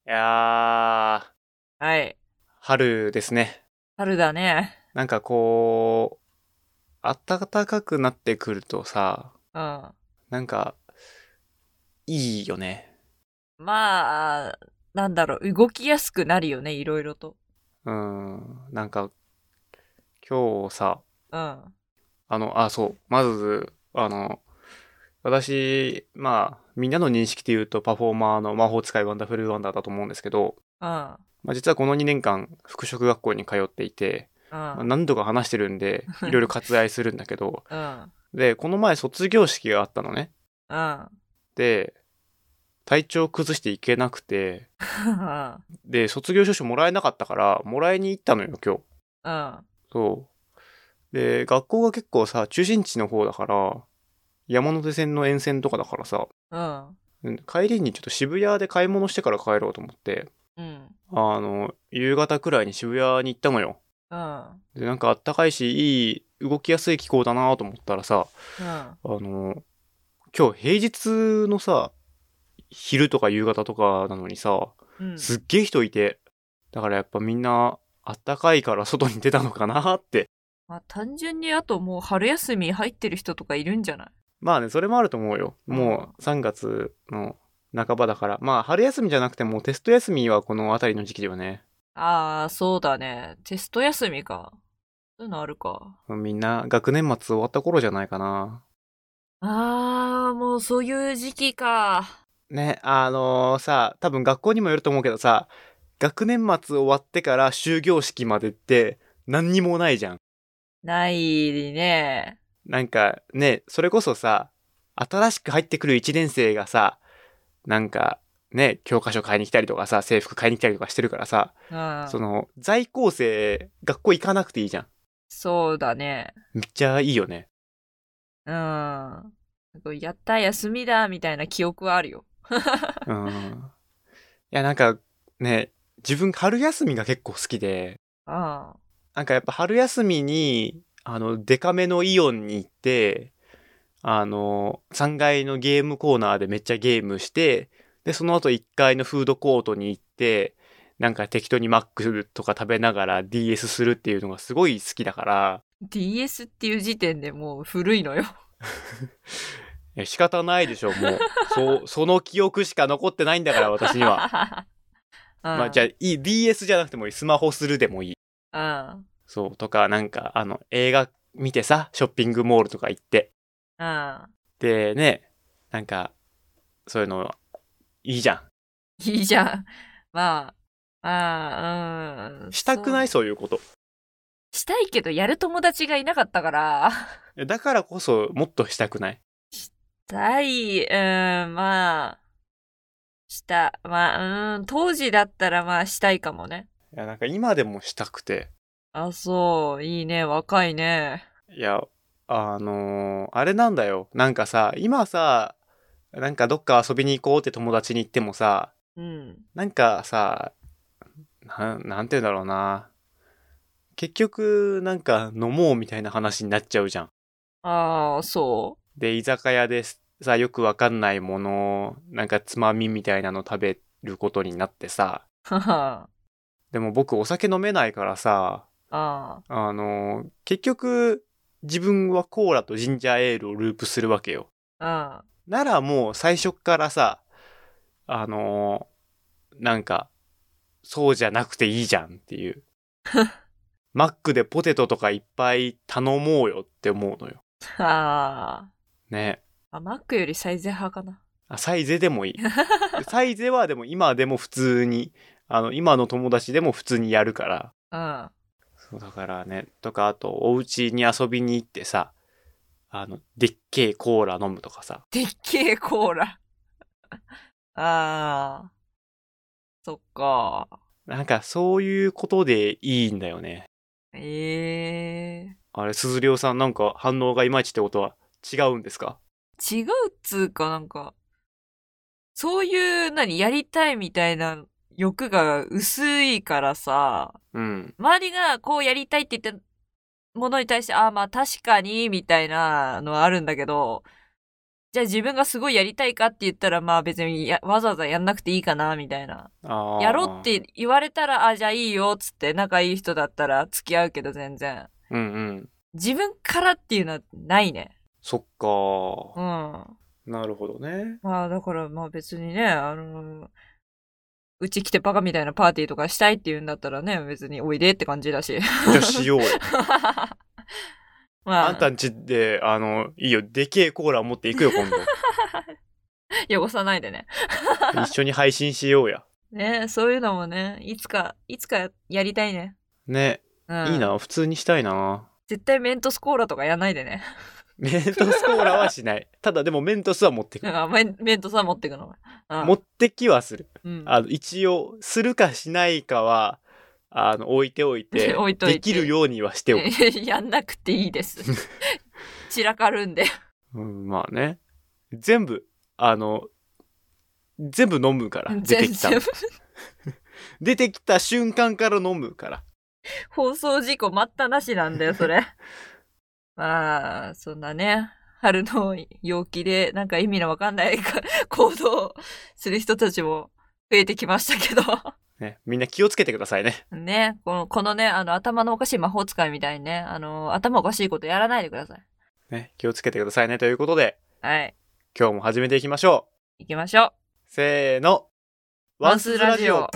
いやー、 はい。 春ですね。 春だね。 なんかこう、暖かくなってくるとさ、 うん。 なんか、いいよね。 まあ、なんだろう、動きやすくなるよね、いろいろと。 なんか、今日さ、 うん。 そう、まず、私、みんなの認識で言うとパフォーマーの魔法使いワンダフルワンダーだと思うんですけど、 うん。 実はこの2年間、服飾学校に通っていて、 うん。 何度か話してるんで、いろいろ割愛するんだけど、 うん。 で、この前卒業式があったのね。 うん。 で、体調崩していけなくて、 うん。 で、卒業証書もらえなかったから、もらいに行ったのよ、今日。 うん。 そう。で、学校が結構さ、中心地の方だから、山手線の沿線とかだからさ、 うん。 帰りにちょっと渋谷で買い物してから帰ろうと思って、 うん。 夕方くらいに渋谷に行ったのよ。 うん。 で、なんかあったかいし、いい、動きやすい気候だなと思ったらさ、 うん。 今日平日のさ、昼とか夕方とかなのにさ、 うん。 すっげえ人いて、だからやっぱみんなあったかいから外に出たのかなって。 まあ、単純にあともう春休み入ってる人とかいるんじゃない？ まあね、それもあると思うよ。 うん。 もう3月の半ばだから。まあ春休みじゃなくてもテスト休みはこのあたりの時期だよね。 ああ、そうだね。テスト休みか。そういうのあるか。 みんな学年末終わった頃じゃないかな。 ああ、もうそういう時期か。 ね、多分学校にもよると思うけどさ、学年末終わってから終業式までって何にもないじゃん。 ないね。 なんかね、それこそさ、新しく入ってくる1年生がさ、なんかね、教科書買いに来たりとかさ、制服買いに来たりとかしてるからさ、 うん。 在校生、学校行かなくていいじゃん。 そうだね。 めっちゃいいよね。 うん。なんかやった休みだみたいな記憶はあるよ。 うん。いや、なんかね、自分春休みが結構好きで、 うん。 なんかやっぱ春休みに、デカめのイオンに行って、3階のゲームコーナーでめっちゃゲームして、で、その後1階のフードコートに行って、なんか適当にマックとか食べながら DS するっていうのがすごい好きだから、 DS っていう時点でもう古いのよ。 仕方ないでしょ、もう。その記憶しか残ってないんだから、私には。 うん。 じゃあ、DS じゃなくてもいい。スマホするでもいい。 うん。 そう、とか、なんか、映画見てさ、ショッピングモールとか行って。 うん。 で、ね、なんか、そういうの、いいじゃん。 いいじゃん。まあ、ああ、うん、 したくないそう。 そういうこと。 したいけどやる友達がいなかったから。 だからこそ、もっとしたくない。 したい、まあ、まあ、当時だったらまあしたいかもね。 いや、なんか今でもしたくて。 あ、そう、いいね、若いね。 いや、あれなんだよ。なんかさ、今さ、なんかどっか遊びに行こうって友達に言ってもさ、 うん。 なんかさ、なんて言うんだろうな。結局、なんか飲もうみたいな話になっちゃうじゃん。 ああ、そで、居酒屋でさ、よくわかんないもの、なんかつまみみたいなの食べることになってさ、 う。はは。 でも僕お酒飲めないからさ、 あ結局、自分はコーラとジンジャーエールをループするわけよ。 あ、 ならもう最初っからさ、あのなんか、そうじゃなくていいじゃんっていう。マックでポテトとかいっぱい頼もうよって思うのよ。 うん。あね。 あ。マックよりサイゼ派かな。 サイゼでもいい。サイゼはでも今でも普通に、今の友達でも普通にやるから。 うん。 そうだからね。とか、あと、お家に遊びに行ってさ、でっけえコーラ飲むとかさ。 でっけえコーラ。ああ、そっか。 なんか、そういうことでいいんだよね。 ええ、 あれ、鈴涼さんなんか反応がいまいちってことは違うんですか？ 違うっつうかなんか、そういうやりたいみたいな欲が薄いからさ、 うん。 周りがこうやりたいって言ったものに対して、ああまあ確かに、みたいなのはあるんだけど、 じゃあ自分がすごいやりたいかって言ったら、まあ別にわざわざやんなくていいかな、みたいな。やろうって言われたら、じゃあいいよ、つって仲いい人だったら付き合うけど全然。 うんうん。 自分からっていうのはないね。 そっか。 うん。 なるほどね。 まあだからまあ別にね、うち来てバカみたいなパーティーとかしたいって言うんだったらね、別においでって感じだし。 じゃあしようよ。 まあ。 あんたんちで、いいよ、でけえコーラ持っていくよ、今度。 汚さないでね。 一緒に配信しようや。 ね、そういうのもね、いつかやりたいね。 ね、いいな、普通にしたいな。 絶対メントスコーラとかやんないでね。 メントスコーラはしない。ただでもメントスは持ってくる。 メントスは持ってくの。 持ってきはする。 うん、 一応、するかしないかは、置いておいて、 置いといてできるようにはしておく。 やんなくていいです。散らかるんで。 まあね。全部飲むから、出てきた。出てきた瞬間から飲むから。 放送事故待ったなしなんだよ、それ。まあ、そんなね、春の陽気で、なんか意味のわかんない行動する人たちも増えてきましたけど。 ね、みんな気をつけてくださいね。 ね、このね、頭のおかしい魔法使いみたいにね、頭おかしいことやらないでください。 ね、気をつけてくださいねということで、 はい。 今日も始めていきましょう。行きましょう。 せーの。ワンスーラジオ。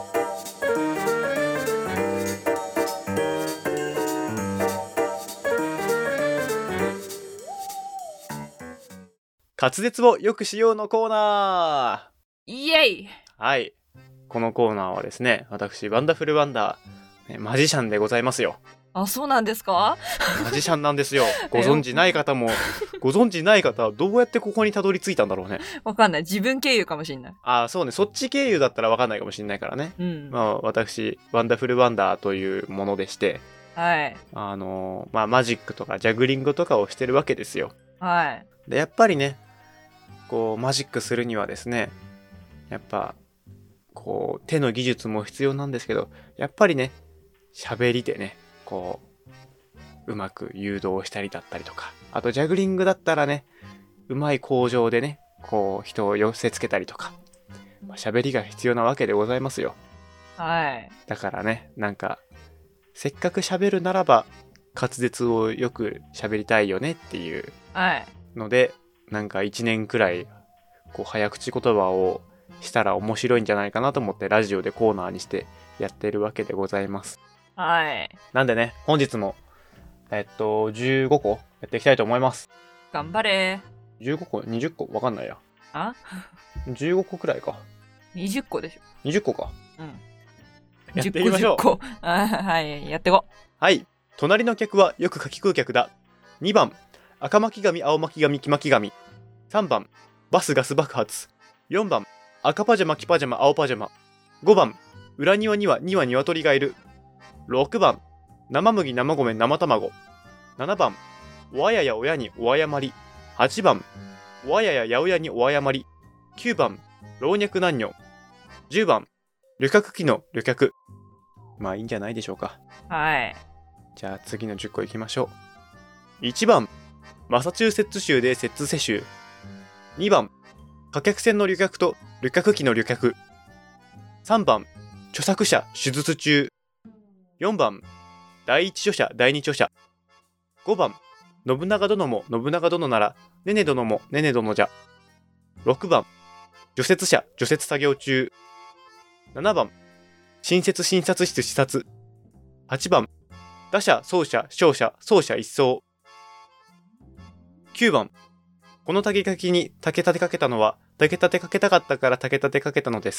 滑舌を良くしようのコーナー。イエイ。 はい。このコーナーはですね、私、ワンダフルワンダー、マジシャンでございますよ。 あ、そうなんですか？ マジシャンなんですよ。ご存知ない方も、ご存知ない方はどうやってここにたどり着いたんだろうね。 わかんない。自分経由かもしんない。 そうね。そっち経由だったらわかんないかもしんないからね。 うん。 まあ、私、ワンダフルワンダーというものでして、 はい。 マジックとかジャグリングとかをしてるわけですよ。 はい。 で、やっぱりね、こう、マジックするにはですね、やっぱ、こう、手の技術も必要なんですけど、やっぱりね、喋りでね、こう、うまく誘導したりだったりとか、あとジャグリングだったらね、うまい口上でね、こう、人を寄せつけたりとか、喋りが必要なわけでございますよ。 はい。 だからね、なんか、せっかく喋るならば、滑舌をよく喋りたいよねっていうので、はい、なんか1年くらい、こう、早口言葉をしたら面白いんじゃないかなと思ってラジオでコーナーにしてやってるわけでございます。 はい。 なんでね、本日も、15個やっていきたいと思います。 頑張れ。 15個 ?20 個わかんないや。15個くらいか。 20個でしょ。 20個か。 うん。 やっていきましょう。 10個。はい、やってこ。 はい。隣の客はよく柿食う客だ。2番、赤巻紙、青巻紙、黄巻紙。3番、バスガス爆発。4番、赤パジャマ、黄パジャマ、青パジャマ。5番、裏庭には2羽鶏がいる。6番、生麦、生米、生卵。7番、おあやや親にお誤り。8番、おあやや八百屋にお誤り。9番、老若男女。10番、旅客機の旅客。まあいいんじゃないでしょうか。 はい。 じゃあ次の10個いきましょう。1番、マサチューセッツ州で摂津世州。2番、貨客船の旅客と旅客機の旅客。3番、著作者手術中。4番、第一著者第二著者。5番、信長殿も信長殿なら、ねね殿もねね殿じゃ。6番、除雪車除雪作業中。7番、新設診察室視察。8番、打者走者勝者走者一掃。9番、この竹垣に竹立てかけたのは竹立てかけたかったから竹立てかけたのです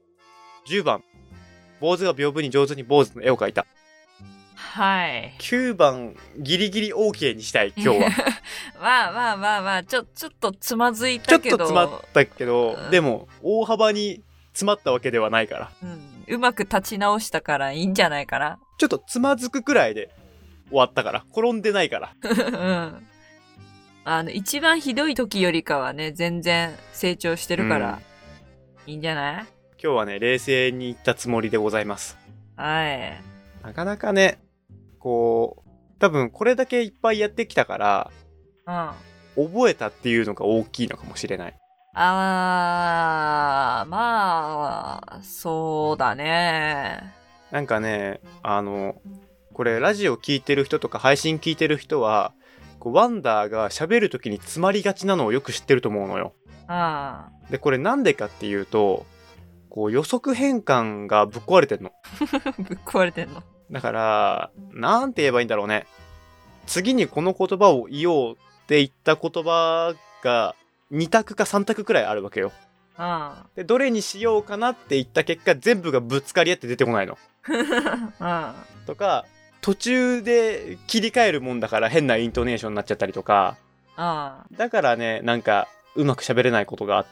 。10番、坊主が屏風に上手に坊主の絵を描いた。 はい。 9番、ギリギリ OK にしたい、今日は。 まあ、ちょっとつまずいたけど。 ちょっと詰まったけど、でも、大幅に詰まったわけではないから。 うまく立ち直したからいいんじゃないかな。 ちょっとつまずくくらいで終わったから。転んでないから。 うん。一番ひどい時よりかはね、全然成長してるから、いいんじゃない？ 今日はね、冷静にいったつもりでございます。 はい。 なかなかね、こう、多分これだけいっぱいやってきたから、 覚えたっていうのが大きいのかもしれない。 まあ、そうだね。 なんかね、これラジオ聞いてる人とか配信聞いてる人は、こうワンダーが喋る時に詰まりがちなのをよく知ってると思うのよ。で、これなんでかっていうと、こう予測変換がぶっ壊れてんの。 ぶっ壊れてんの。 だから、なんて言えばいいんだろうね。次にこの言葉を言おうって言った言葉が2択か3択くらいあるわけよ。で、どれにしようかなって言った結果、全部がぶつかり合って出てこないの。とか、途中で切り替えるもんだから変なイントネーションになっちゃったりとか。だからね、なんかうまく喋れないことがあって。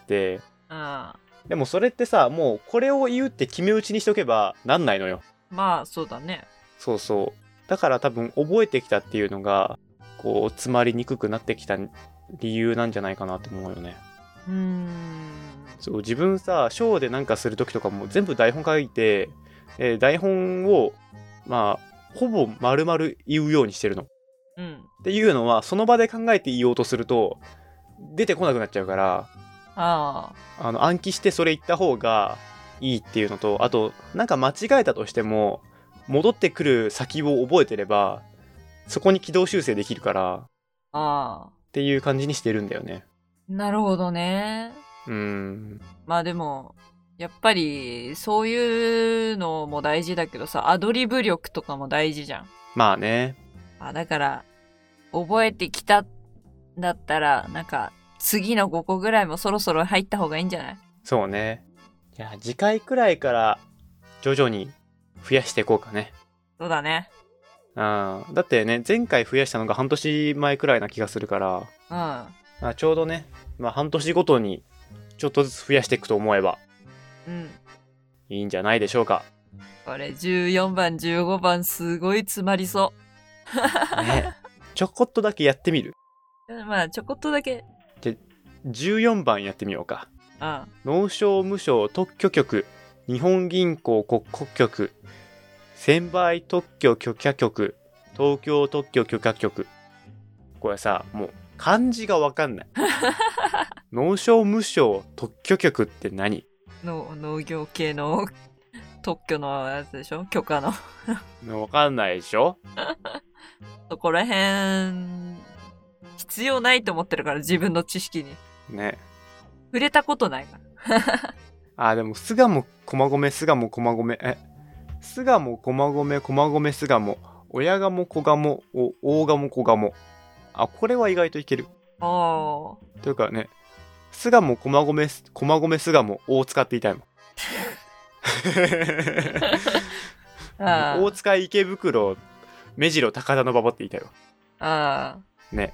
でもそれってさ、もうこれを言うって決め打ちにしとけばなんないのよ。 まあそうだね。 そうそう。だから多分覚えてきたっていうのがこう詰まりにくくなってきた理由なんじゃないかなって思うよね。そう、自分さ、ショーでなんかする時とかも全部台本書いて、台本をまあほぼ丸々言うようにしてるの。っていうのはその場で考えて言おうとすると出てこなくなっちゃうから、暗記してそれ言った方がいいっていうのと、あとなんか間違えたとしても戻ってくる先を覚えてればそこに軌道修正できるからっていう感じにしてるんだよね。 なるほどね。まあでもやっぱりそういうのも大事だけどさ、アドリブ力とかも大事じゃん。 まあね。 だから覚えてきたんだったらなんか次の5個ぐらいもそろそろ入った方がいいんじゃない？ そうね。じゃあ次回くらいから徐々に増やしていこうかね。 そうだね。 だってね、前回増やしたのが半年前くらいな気がするから、ちょうどね、半年ごとにちょっとずつ増やしていくと思えばいいんじゃないでしょうか。 これ14番15番すごい詰まりそうね。ちょこっとだけやってみる？ まあちょこっとだけ。 じゃ14番やってみようか。農商無償特許局、日本銀行国庫局、専売特許許可局、東京特許許可局。これさ、もう漢字がわかんない。農商無償特許局って何？ 農業系の特許のやつでしょ？許可の。 わかんないでしょ？ そこら辺必要ないと思ってるから、自分の知識に。 ね。 触れたことないから。 でも巣鴨駒込巣鴨駒込巣鴨駒込駒込巣鴨親鴨小鴨大鴨小鴨。これは意外といける。というかね、巣鴨駒込巣鴨大塚って言いたいもん。大塚池袋目白高田の馬場って言いたいわ。ね。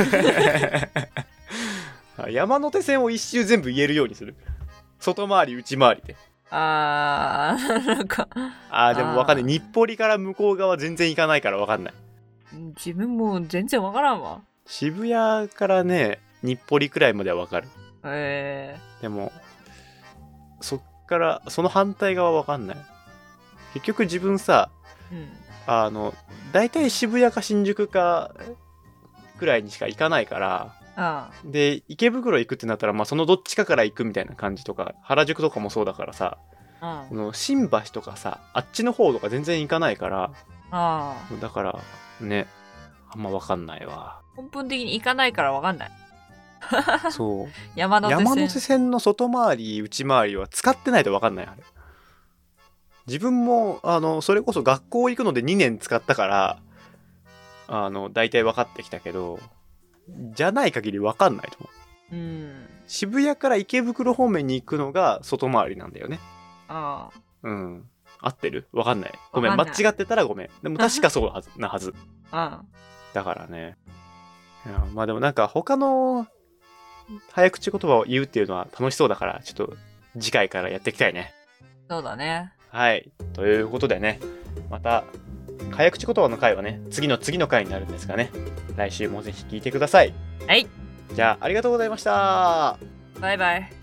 山手線を一周全部言えるようにする。外回り内回りで。 なんか。 でもわかんない。日暮里から向こう側全然行かないからわかんない。 自分も全然わからんわ。 渋谷からね、日暮里くらいまではわかる。でも、そっからその反対側わかんない。結局自分さ、だいたい渋谷か新宿かくらいにしか行かないから、で池袋行くってなったら、そのどっちかから行くみたいな感じとか、原宿とかもそうだからさ、新橋とかさ、あっちの方とか全然行かないから、だからね、あんま分かんないわ。 根本的に行かないから分かんない。 そう。 山手線の外回り内回りは使ってないと分かんない。あれ自分もそれこそ学校行くので2年使ったから大体分かってきたけど、じゃない限り分かんないと思う。渋谷から池袋方面に行くのが外回りなんだよね。合ってる？分かんない。ごめん、間違ってたらごめん。でも確かそうなはず。だからね。でもなんか他の早口言葉を言うっていうのは楽しそうだから、ちょっと次回からやっていきたいね。 そうだね。 はい。ということでね、また早口言葉の回はね、次の回になるんですがね、来週もぜひ聞いてください。 はい。 じゃあ、ありがとうございました。 バイバイ。